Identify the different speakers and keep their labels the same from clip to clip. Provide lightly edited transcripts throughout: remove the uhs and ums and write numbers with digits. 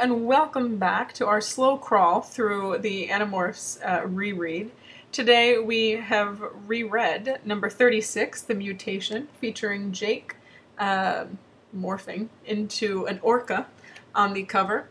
Speaker 1: and welcome back to our slow crawl through the Animorphs reread. Today we have reread number 36, The Mutation, featuring Jake morphing into an orca on the cover.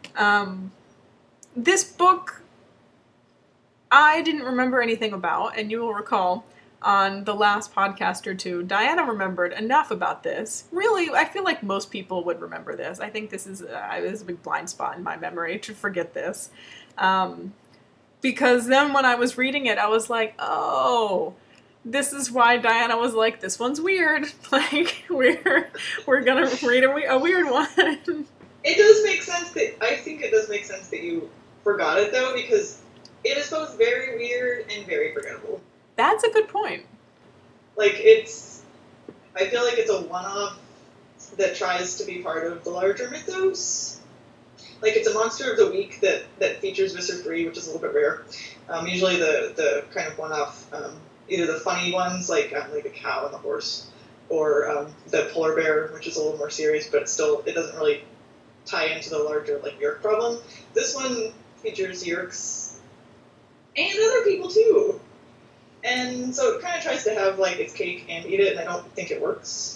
Speaker 1: This book I didn't remember anything about, and you will recall on the last podcast or two, Diana remembered enough about this. Really, I feel like most people would remember this. I think this is a big blind spot in my memory to forget this. Because then when I was reading it, I was like, oh, this is why Diana was like, this one's weird. Like, we're gonna read a weird one.
Speaker 2: It does make sense I think it does make sense that you forgot it, though, because it is both very weird and very forgettable.
Speaker 1: That's a good point.
Speaker 2: Like, I feel like it's a one-off that tries to be part of the larger mythos. Like, it's a monster of the week that features Visser 3, which is a little bit rare. Usually the kind of one-off, either the funny ones, like the cow and the horse, or the polar bear, which is a little more serious, but it doesn't really tie into the larger, like, Yeerk problem. This one features Yeerks and other people, too. And so it kind of tries to have, like, its cake and eat it, and I don't think it works.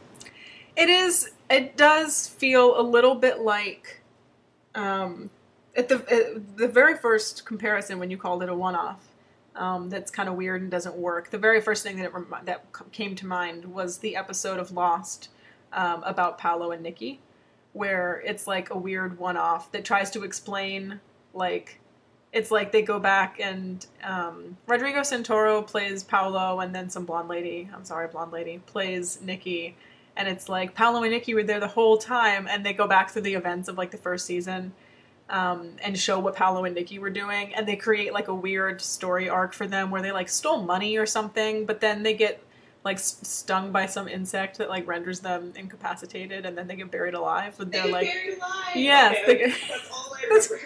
Speaker 1: It does feel a little bit like, at the very first comparison when you called it a one-off, that's kind of weird and doesn't work, the very first thing that came to mind was the episode of Lost about Paolo and Nikki, where it's like a weird one-off that tries to explain, like, it's like they go back and Rodrigo Santoro plays Paolo, and then some blonde lady plays Nikki, and it's like Paolo and Nikki were there the whole time, and they go back through the events of, like, the first season and show what Paolo and Nikki were doing, and they create, like, a weird story arc for them where they, like, stole money or something, but then they get, like, stung by some insect that, like, renders them incapacitated, and then they get buried alive. But
Speaker 2: they get buried alive?
Speaker 1: Yes.
Speaker 2: Okay, that's all I remember.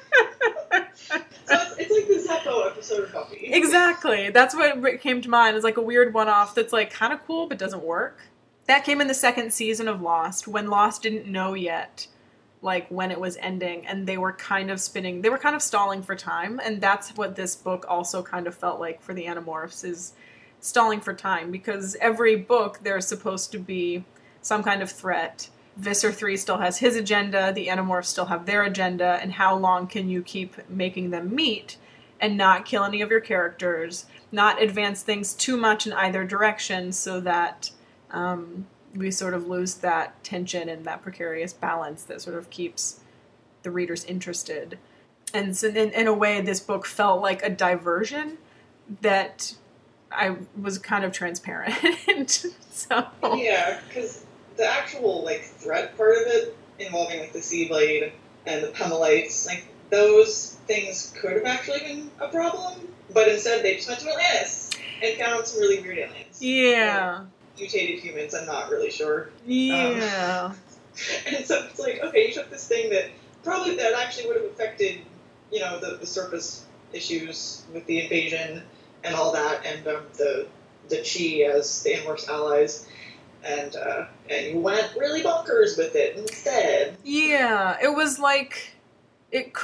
Speaker 2: So it's like the Zeppo episode of Buffy.
Speaker 1: Exactly. That's what came to mind. It's like a weird one-off that's, like, kind of cool but doesn't work. That came in the second season of Lost, when Lost didn't know yet, like, when it was ending, and they were kind of stalling for time, and that's what this book also kind of felt like for the Animorphs, is stalling for time, because every book there's supposed to be some kind of threat. Visser 3 still has his agenda, the Animorphs still have their agenda, and how long can you keep making them meet and not kill any of your characters, not advance things too much in either direction, so that we sort of lose that tension and that precarious balance that sort of keeps the readers interested. And so in a way, this book felt like a diversion that I was kind of transparent. So
Speaker 2: yeah, because the actual, like, threat part of it, involving, like, the Seablade and the Pemalites, like, those things could have actually been a problem, but instead they just went to Atlantis and found some really weird aliens.
Speaker 1: Yeah.
Speaker 2: Mutated humans, I'm not really sure.
Speaker 1: Yeah.
Speaker 2: And so it's like, okay, you took this thing that actually would have affected, the surface issues with the invasion and all that, and the Chi as the Animorphs allies, and you went really bonkers with it instead.
Speaker 1: Yeah, it was like, it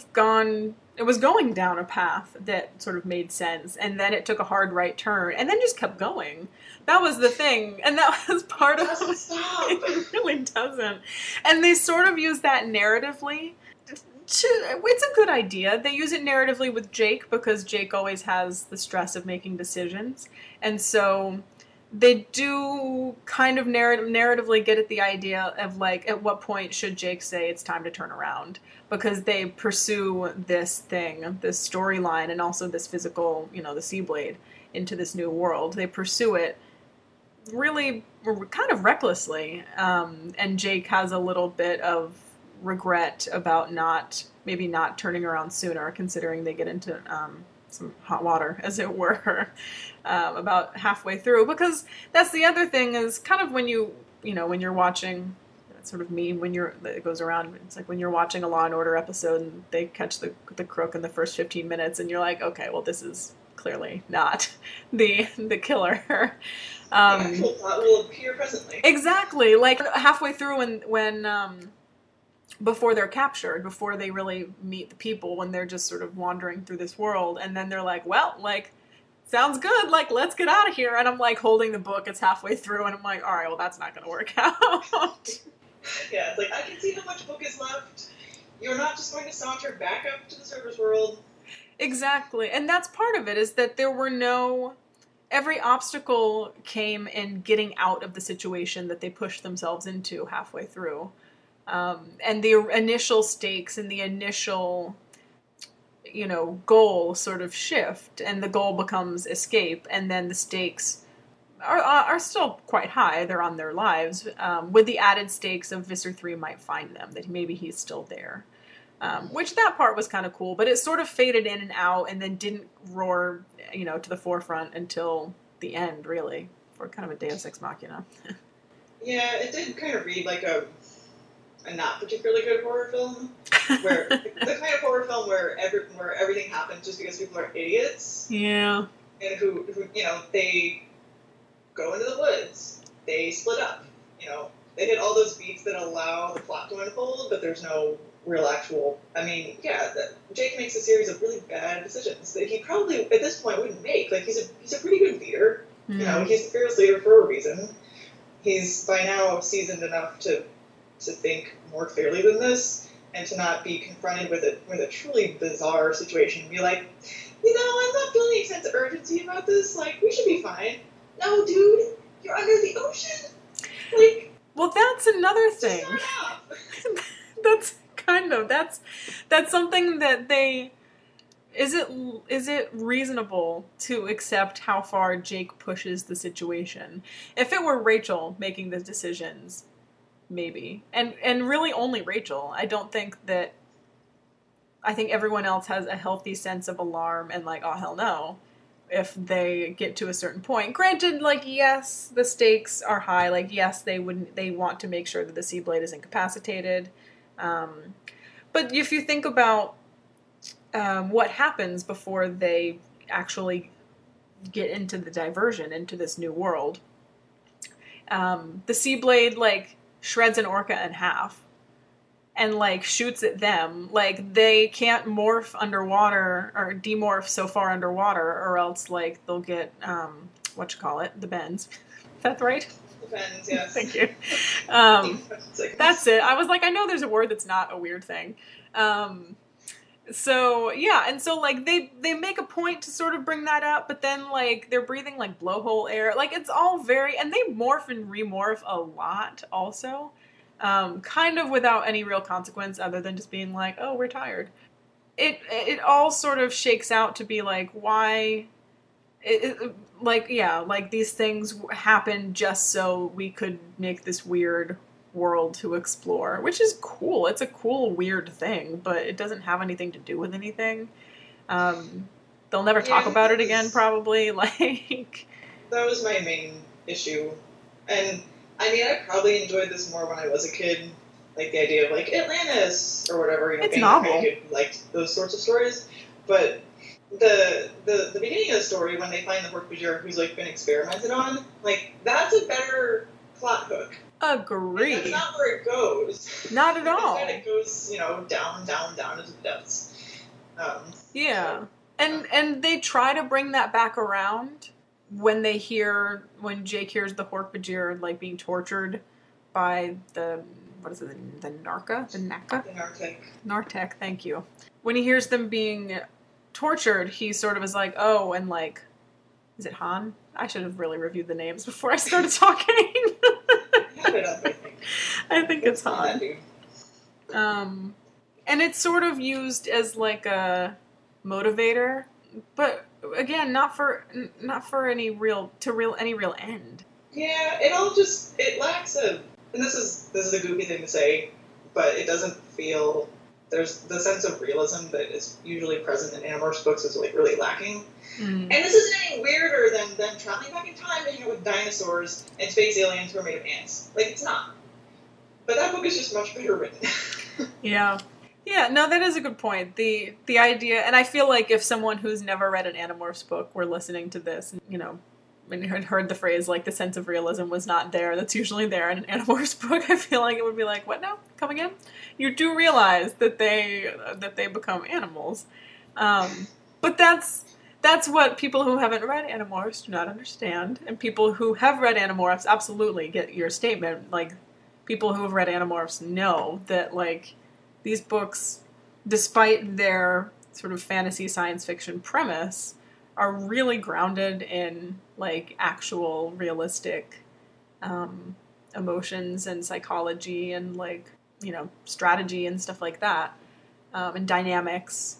Speaker 1: was going down a path that sort of made sense, and then it took a hard right turn, and then just kept going. That was the thing, and that was part of it.
Speaker 2: Stop.
Speaker 1: It really doesn't. And they sort of use that narratively. It's a good idea. They use it narratively with Jake, because Jake always has the stress of making decisions, and so they do kind of narratively get at the idea of, like, at what point should Jake say it's time to turn around, because they pursue this thing, this storyline, and also this physical, the Seablade into this new world. They pursue it really kind of recklessly, and Jake has a little bit of regret about maybe not turning around sooner, considering they get into some hot water, as it were, about halfway through. Because that's the other thing, is kind of when when you're watching, that's sort of me, it goes around, it's like when you're watching a Law and Order episode and they catch the crook in the first 15 minutes, and you're like, okay, well, this is clearly not the killer.
Speaker 2: The actual plot will appear presently.
Speaker 1: Exactly. Like, halfway through when before they're captured, before they really meet the people, when they're just sort of wandering through this world. And then they're like, well, like, sounds good, like, let's get out of here. And I'm like holding the book, it's halfway through, and I'm like, all right, well, that's not going to work out.
Speaker 2: Yeah, it's like, I can see how much book is left. You're not just going to saunter back up to the server's world.
Speaker 1: Exactly. And that's part of it, is that there were no... Every obstacle came in getting out of the situation that they pushed themselves into halfway through. And the initial stakes and the initial, goal sort of shift, and the goal becomes escape, and then the stakes are still quite high. They're on their lives, with the added stakes of Visser 3 might find them, that maybe he's still there. Which that part was kind of cool, but it sort of faded in and out and then didn't roar, to the forefront until the end, really, for kind of a Deus Ex Machina.
Speaker 2: Yeah, it did kind of read like a not particularly good horror film, where the kind of horror film where everything happens just because people are idiots.
Speaker 1: Yeah.
Speaker 2: And who they go into the woods, they split up, they hit all those beats that allow the plot to unfold, but there's no real actual. I mean, yeah, Jake makes a series of really bad decisions that he probably at this point wouldn't make. Like, he's a pretty good leader.
Speaker 1: Mm.
Speaker 2: He's the fearless leader for a reason. He's by now seasoned enough to think more clearly than this, and to not be confronted with a truly bizarre situation and be like, I'm not feeling any sense of urgency about this. Like, we should be fine. No, dude, you're under the ocean. Like,
Speaker 1: well, that's another thing. That's something that they... Is it reasonable to accept how far Jake pushes the situation? If it were Rachel making the decisions, maybe. And really only Rachel. I think everyone else has a healthy sense of alarm and like, oh, hell no, if they get to a certain point. Granted, like, yes, the stakes are high. Like, yes, they want to make sure that the Seablade is incapacitated. But if you think about what happens before they actually get into the diversion, into this new world, the Seablade, like, shreds an orca in half and, like, shoots at them. Like, they can't morph underwater or demorph so far underwater, or else, like, they'll get, the bends. Is that right?
Speaker 2: The bends, yes.
Speaker 1: Thank you. That's it. I was like, I know there's a word that's not a weird thing. So, yeah, and so, like, they make a point to sort of bring that up, but then, like, they're breathing, like, blowhole air. Like, it's all very... And they morph and remorph a lot, also. Kind of without any real consequence other than just being like, oh, we're tired. It all sort of shakes out to be like, why... like, these things happen just so we could make this weird world to explore, which is cool. It's a cool, weird thing, but it doesn't have anything to do with anything. They'll never talk about it again, probably. Like,
Speaker 2: that was my main issue. And, I mean, I probably enjoyed this more when I was a kid. Like, the idea of, like, Atlantis, or whatever,
Speaker 1: it's novel.
Speaker 2: Like, those sorts of stories. But the beginning of the story, when they find the Hork-Bajir who's, like, been experimented on, like, that's a better plot hook.
Speaker 1: Agree.
Speaker 2: And that's not where it goes.
Speaker 1: Not at all.
Speaker 2: Instead it goes, down into the depths.
Speaker 1: Yeah. And they try to bring that back around when Jake hears the Hork-Bajir, like, being tortured by the Narca? The Naka?
Speaker 2: The Nartek.
Speaker 1: Nartek, thank you. When he hears them being tortured, he sort of is like, oh, and, like, is it Han? I should have really reviewed the names before I started talking. I think it's Han. And it's sort of used as like a motivator, but again, not for any real end.
Speaker 2: Yeah, it lacks and this is a goofy thing to say, but it doesn't feel. There's the sense of realism that is usually present in Animorphs books is like really lacking. And this isn't any weirder than them traveling back in time to hang out with dinosaurs and space aliens who are made of ants. Like, it's not. But that book is just much better written.
Speaker 1: Yeah. Yeah, no, that is a good point. The idea, and I feel like if someone who's never read an Animorphs book were listening to this, had heard the phrase, like, the sense of realism was not there. That's usually there in an Animorphs book. I feel like it would be like, what now? Come again? You do realize that they become animals. But that's what people who haven't read Animorphs do not understand. And people who have read Animorphs absolutely get your statement. Like, people who have read Animorphs know that, like, these books, despite their sort of fantasy science fiction premise, are really grounded in, like, actual realistic emotions and psychology and, like, you know, strategy and stuff like that, and dynamics.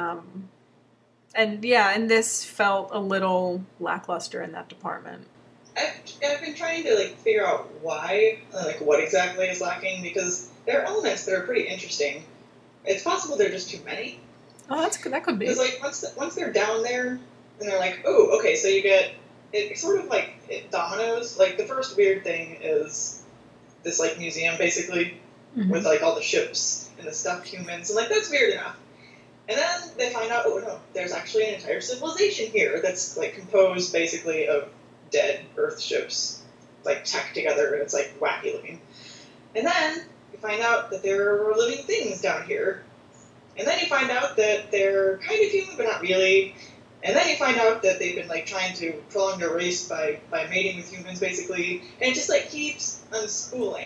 Speaker 1: And yeah, and this felt a little lackluster in that department.
Speaker 2: I've been trying to, like, figure out why, like, what exactly is lacking, because there are elements that are pretty interesting. It's possible there are just too many.
Speaker 1: Oh, that could be.
Speaker 2: Because, like, once they're down there, and they're like, oh, okay, so you get, it sort of like, it dominoes. Like, the first weird thing is this, like, museum, basically, with, like, all the ships and the stuffed humans, and, like, that's weird enough. And then they find out, oh, no, there's actually an entire civilization here that's, like, composed, basically, of dead Earth ships, like, tacked together, and it's, like, wacky looking. And then you find out that there are living things down here. And then you find out that they're kind of human, but not really. And then you find out that they've been, like, trying to prolong their race by mating with humans, basically. And it just, like, keeps unspooling.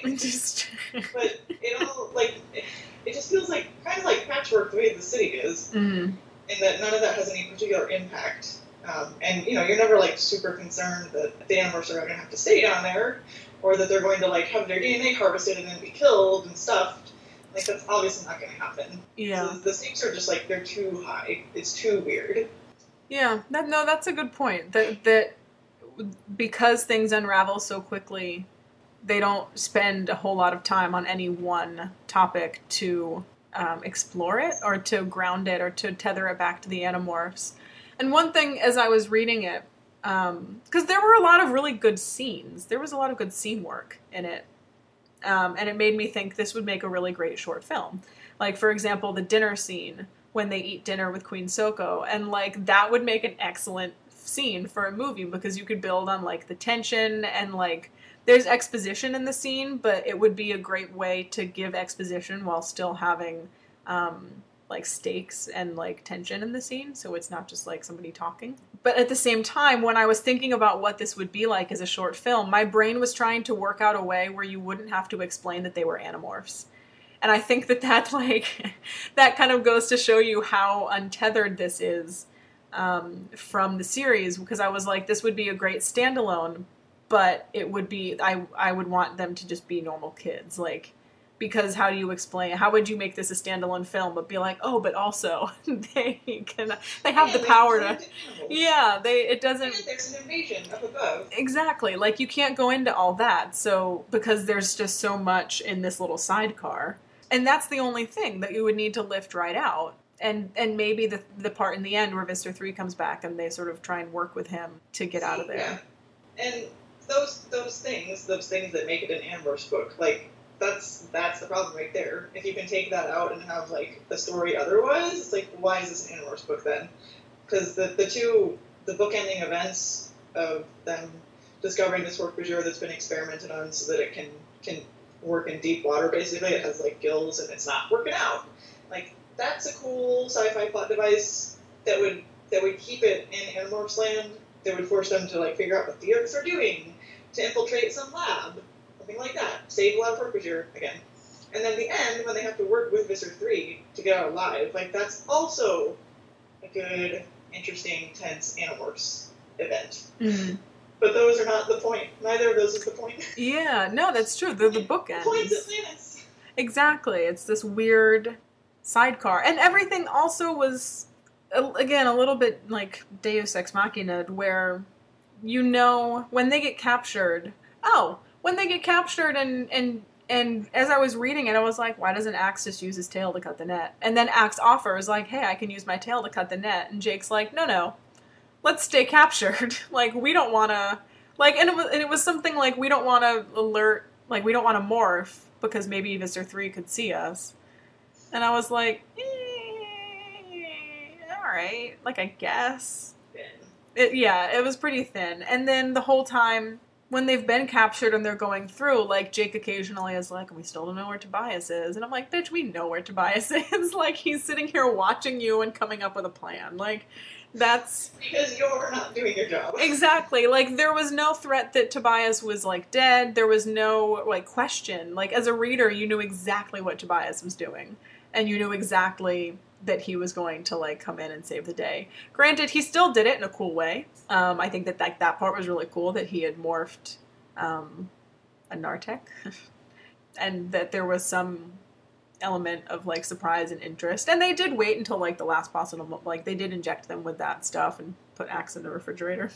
Speaker 2: But it all, like, it just feels like, kind of like patchwork the way the city is. In that none of that has any particular impact. And, you know, you're never, like, super concerned that the Animorphs are going to have to stay down there, or that they're going to, like, have their DNA harvested and then be killed and stuffed. Like, that's obviously not going to happen.
Speaker 1: Yeah.
Speaker 2: So the stakes are just, like, they're too high. It's too weird.
Speaker 1: Yeah. That's a good point. That because things unravel so quickly, they don't spend a whole lot of time on any one topic to explore it, or to ground it, or to tether it back to the Animorphs. And one thing, as I was reading it, because there were a lot of really good scenes. There was a lot of good scene work in it. And it made me think this would make a really great short film. Like, for example, the dinner scene, when they eat dinner with Queen Soko. And, like, that would make an excellent scene for a movie, because you could build on, like, the tension, and, like, there's exposition in the scene, but it would be a great way to give exposition while still having, like, stakes and, like, tension in the scene, so it's not just, like, somebody talking. But at the same time, when I was thinking about what this would be like as a short film, my brain was trying to work out a way where you wouldn't have to explain that they were Animorphs. And I think that like, that kind of goes to show you how untethered this is from the series, because I was like, this would be a great standalone, but it would be, I would want them to just be normal kids, like, because how do you explain it? How would you make this a standalone film but be like, oh, but also they have the power to, it doesn't,
Speaker 2: and there's an invasion up above.
Speaker 1: Exactly, like, you can't go into all that, so, because there's just so much in this little sidecar, and that's the only thing that you would need to lift right out. And maybe the part in the end where Visser 3 comes back and they sort of try and work with him to get out of there.
Speaker 2: Yeah. And those things that make it an Animorphs book, like, that's the problem right there. If you can take that out and have, like, a story otherwise, it's like, why is this an Animorphs book then? Because the bookending events of them discovering this work majeure that's been experimented on so that it can work in deep water, basically. It has, like, gills and it's not working out. Like, that's a cool sci-fi plot device that would keep it in Animorphs land, that would force them to, like, figure out what the Earths are doing, to infiltrate some lab, something like that. Save a lot of work majeure, again. And then the end, when they have to work with Visser 3 to get out alive, like, that's also a good, interesting, tense Animorphs event.
Speaker 1: Mm-hmm.
Speaker 2: But those are not the point. Neither of those is the point.
Speaker 1: Yeah, no, that's true. They're the bookends.
Speaker 2: The point's Atlantis.
Speaker 1: Exactly. It's this weird sidecar. And everything also was, again, a little bit like Deus Ex Machina, where, you know, when they get captured, and as I was reading it, I was like, why doesn't Axe just use his tail to cut the net? And then Axe offers, like, hey, I can use my tail to cut the net. And Jake's like, no, let's stay captured. Like, we don't want to, like, and it was something like, we don't want to alert, like, we don't want to morph, because maybe Visser 3 could see us. And I was like, alright, like, I guess. Yeah, it was pretty thin. And then the whole time, when they've been captured and they're going through, like, Jake occasionally is like, we still don't know where Tobias is. And I'm like, bitch, we know where Tobias is. Like, he's sitting here watching you and coming up with a plan. Like, that's...
Speaker 2: Because you're not doing your job.
Speaker 1: Exactly. Like, there was no threat that Tobias was, like, dead. There was no, like, question. Like, as a reader, you knew exactly what Tobias was doing. And you knew exactly that he was going to, like, come in and save the day. Granted, he still did it in a cool way. I think that that part was really cool, that he had morphed a Nartek. And that there was some element of, like, surprise and interest. And they did wait until, like, the last possible... Like, they did inject them with that stuff and put Axe in the refrigerator.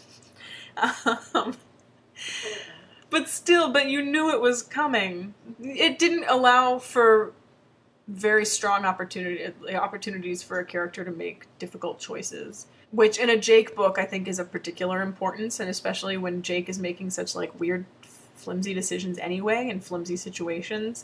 Speaker 1: But still, but you knew it was coming. It didn't allow for very strong opportunities for a character to make difficult choices, which in a Jake book I think is of particular importance, and especially when Jake is making such, like, weird, flimsy decisions anyway in flimsy situations.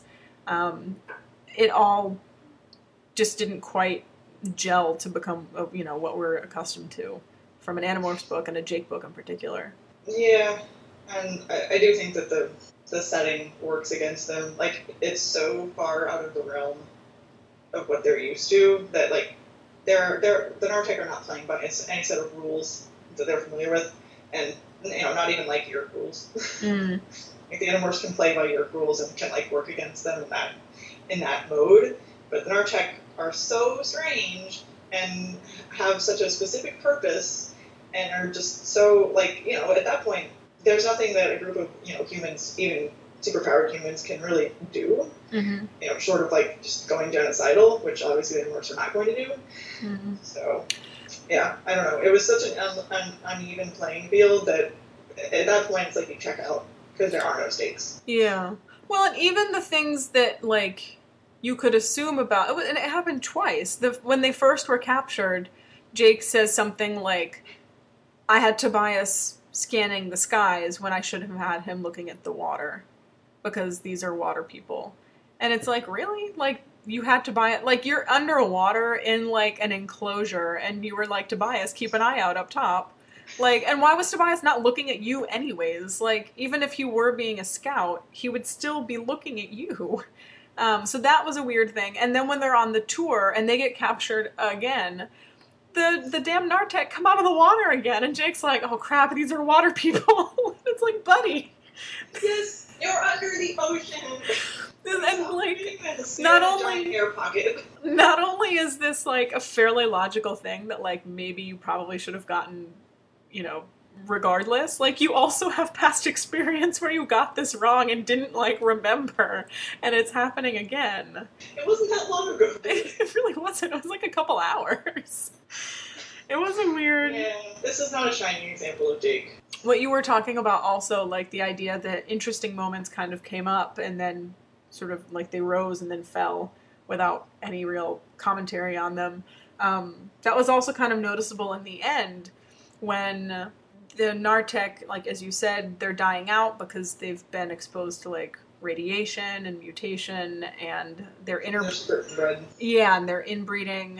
Speaker 1: It all just didn't quite gel to become, you know, what we're accustomed to from an Animorphs book and a Jake book in particular.
Speaker 2: Yeah, and I do think that the setting works against them. Like, it's so far out of the realm of what they're used to that, like, the Nartek are not playing by any set of rules that they're familiar with, and, you know, not even, like, Yeerk rules.
Speaker 1: Mm.
Speaker 2: Like, the Animorphs can play by Yeerk rules and can, like, work against them in that mode, but the Nartek are so strange and have such a specific purpose and are just so, like, you know, at that point, there's nothing that a group of, you know, humans, even superpowered humans, can really do.
Speaker 1: Mm-hmm.
Speaker 2: You know, short of, like, just going genocidal, which obviously the Animorphs are not going to do.
Speaker 1: Mm-hmm.
Speaker 2: So, yeah, I don't know. It was such an uneven playing field that at that point it's like you check out because there are no stakes.
Speaker 1: Yeah. Well, and even the things that, like, you could assume about... And it happened twice. When they first were captured, Jake says something like, I had Tobias scanning the skies when I should have had him looking at the water, because these are water people. And it's like, really? Like, you had Tobias... Like, you're underwater in, like, an enclosure, and you were like, Tobias, keep an eye out up top. Like, and why was Tobias not looking at you anyways? Like, even if he were being a scout, he would still be looking at you. So that was a weird thing. And then when they're on the tour and they get captured again, the damn Nartek come out of the water again, and Jake's like, oh crap, these are water people. It's like, buddy.
Speaker 2: Yes, you're under the ocean.
Speaker 1: And, like, not only is this, like, a fairly logical thing that, like, maybe you probably should have gotten, you know, regardless, like, you also have past experience where you got this wrong and didn't, like, remember, and it's happening again.
Speaker 2: It wasn't that long ago.
Speaker 1: It really wasn't. It was like a couple hours. It was a weird...
Speaker 2: Yeah, this is not a shining example of Jake.
Speaker 1: What you were talking about also, like, the idea that interesting moments kind of came up and then sort of, like, they rose and then fell without any real commentary on them. That was also kind of noticeable in the end when the Nartek, like, as you said, they're dying out because they've been exposed to, like, radiation and mutation, and they're and they're inbreeding.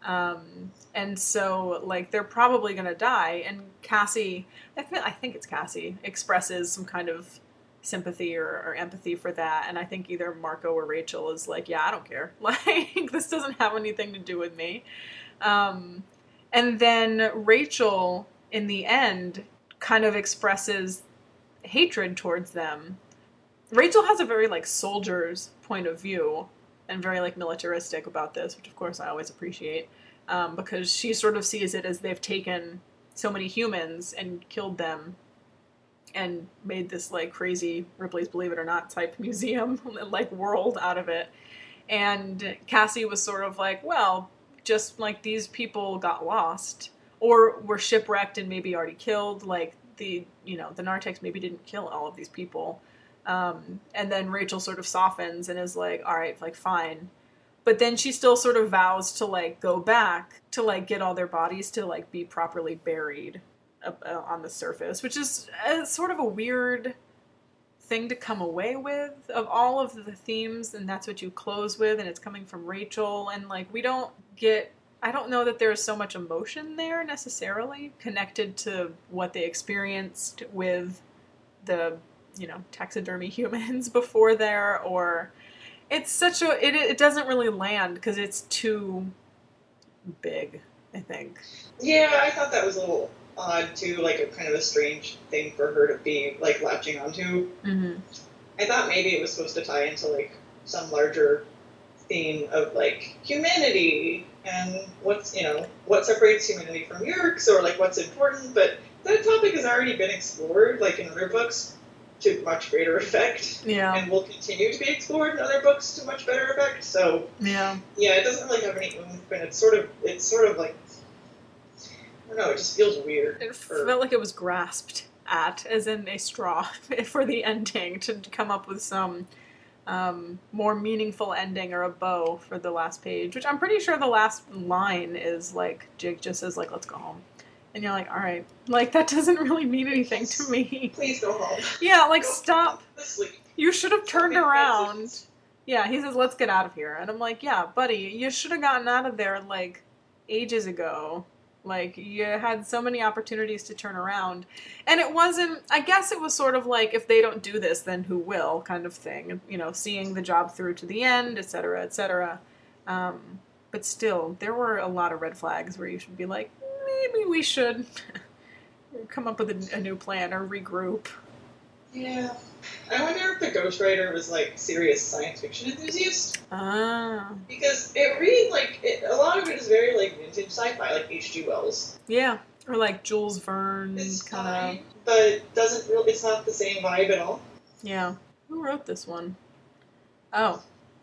Speaker 1: And so, like, they're probably gonna die, and Cassie, I think it's Cassie, expresses some kind of sympathy or empathy for that, and I think either Marco or Rachel is like, yeah, I don't care. Like, this doesn't have anything to do with me. And then Rachel, in the end, kind of expresses hatred towards them. Rachel has a very, like, soldier's point of view, and very, like, militaristic about this, which of course I always appreciate, because she sort of sees it as they've taken so many humans and killed them and made this, like, crazy Ripley's Believe It or Not type museum, like, world out of it. And Cassie was sort of like, well, just like these people got lost or were shipwrecked and maybe already killed, like, the Narteks maybe didn't kill all of these people. And then Rachel sort of softens and is like, all right, like, fine. But then she still sort of vows to, like, go back to, like, get all their bodies to, like, be properly buried on the surface, which is sort of a weird thing to come away with of all of the themes, and that's what you close with, and it's coming from Rachel, and, like, we don't get... I don't know that there's so much emotion there necessarily connected to what they experienced with the, taxidermy humans before there, or it's such it doesn't really land because it's too big, I think.
Speaker 2: Yeah, I thought that was a little odd too, like a kind of a strange thing for her to be like latching onto.
Speaker 1: Mm-hmm.
Speaker 2: I thought maybe it was supposed to tie into like some larger theme of like humanity and what separates humanity from Yeerks, or like what's important, but that topic has already been explored like in other books to much greater effect.
Speaker 1: Yeah.
Speaker 2: And will continue to be explored in other books to much better effect. So
Speaker 1: yeah,
Speaker 2: it doesn't really have any oomph, and it's sort of like, I don't know, it just feels weird.
Speaker 1: It felt like it was grasped at, as in a straw, for the ending, to come up with some more meaningful ending or a bow for the last page, which I'm pretty sure the last line is like, Jake just says like, let's go home. And you're like, all right, like that doesn't really mean anything to me.
Speaker 2: Please go home.
Speaker 1: Yeah, like
Speaker 2: Go
Speaker 1: stop.
Speaker 2: Sleep.
Speaker 1: You should have turned around.
Speaker 2: Decisions.
Speaker 1: Yeah, he says, let's get out of here. And I'm like, yeah, buddy, you should have gotten out of there like ages ago. Like, you had so many opportunities to turn around. And it wasn't, I guess it was sort of like, if they don't do this, then who will, kind of thing. Seeing the job through to the end, et cetera, et cetera. But still, there were a lot of red flags where you should be like, maybe we should come up with a new plan or regroup.
Speaker 2: Yeah. I wonder if the ghostwriter was like serious science fiction enthusiast.
Speaker 1: Ah.
Speaker 2: Because it reads like a lot of it is very like vintage sci-fi, like H.G. Wells.
Speaker 1: Yeah, or like Jules Verne
Speaker 2: kind of. But it doesn't really. It's not the same vibe at all.
Speaker 1: Yeah. Who wrote this one? Oh,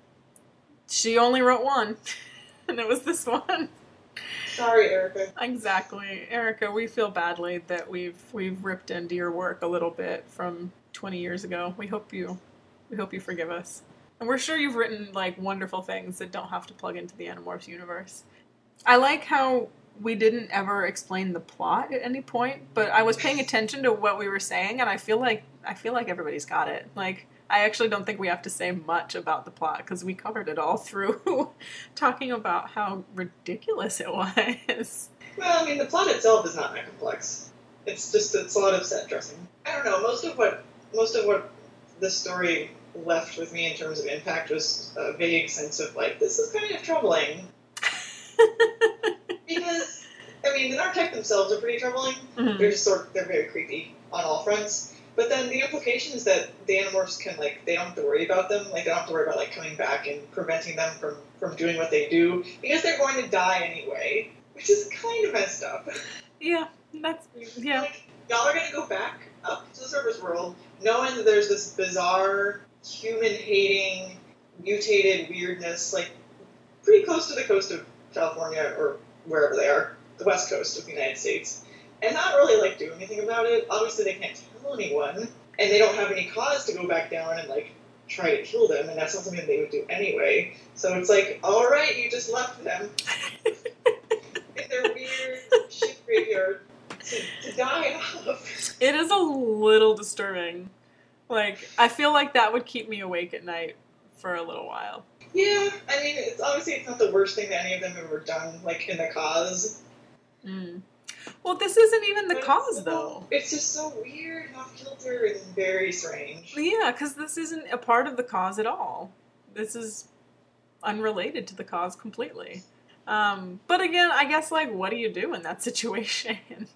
Speaker 1: she only wrote one, and it was this one.
Speaker 2: Sorry, Erica.
Speaker 1: Exactly, Erica. We feel badly that we've ripped into your work a little bit from 20 years ago. We hope you forgive us, and we're sure you've written like wonderful things that don't have to plug into the Animorphs universe. I like how we didn't ever explain the plot at any point, but I was paying attention to what we were saying, and I feel like everybody's got it. Like, I actually don't think we have to say much about the plot because we covered it all through talking about how ridiculous it was.
Speaker 2: Well, I mean, the plot itself is not that complex. It's a lot of set dressing. I don't know. Most of what this story left with me in terms of impact was a vague sense of like, this is kind of troubling. Because, I mean, the Nartek themselves are pretty troubling. Mm-hmm. They're very creepy on all fronts. But then the implication is that the Animorphs can, like, they don't have to worry about them. Like, they don't have to worry about, like, coming back and preventing them from doing what they do. Because they're going to die anyway. Which is kind of messed up.
Speaker 1: Yeah, yeah.
Speaker 2: Like, y'all are going to go back up to the surface world, knowing that there's this bizarre, human-hating, mutated weirdness, like, pretty close to the coast of California, or wherever they are, the west coast of the United States, and not really, like, do anything about it. Obviously, they can't tell anyone, and they don't have any cause to go back down and, like, try to kill them, and that's not something they would do anyway. So it's like, alright, you just left them in their weird ship graveyard to die off.
Speaker 1: It is a little disturbing. Like, I feel like that would keep me awake at night for a little while.
Speaker 2: Yeah, I mean, it's not the worst thing that any of them have ever done, like, in the cause.
Speaker 1: Mm. Well, this isn't even the cause, though.
Speaker 2: It's just so weird and off-kilter and very strange.
Speaker 1: Yeah, because this isn't a part of the cause at all. This is unrelated to the cause completely. But again, I guess, like, what do you do in that situation?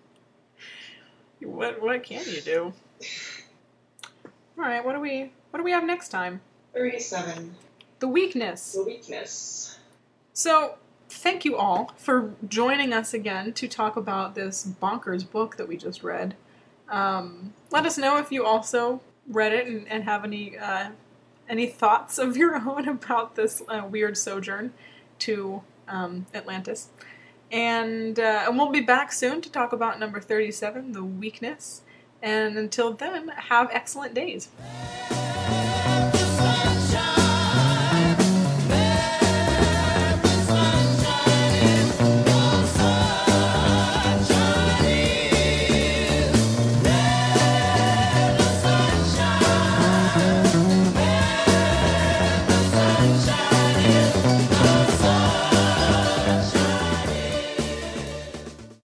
Speaker 1: What can you do? Alright, what do we have next time?
Speaker 2: 37.
Speaker 1: The weakness.
Speaker 2: The weakness.
Speaker 1: So, thank you all for joining us again to talk about this bonkers book that we just read. Let us know if you also read it and have any thoughts of your own about this weird sojourn to Atlantis. And we'll be back soon to talk about number 37, The Weakness. And until then, have excellent days.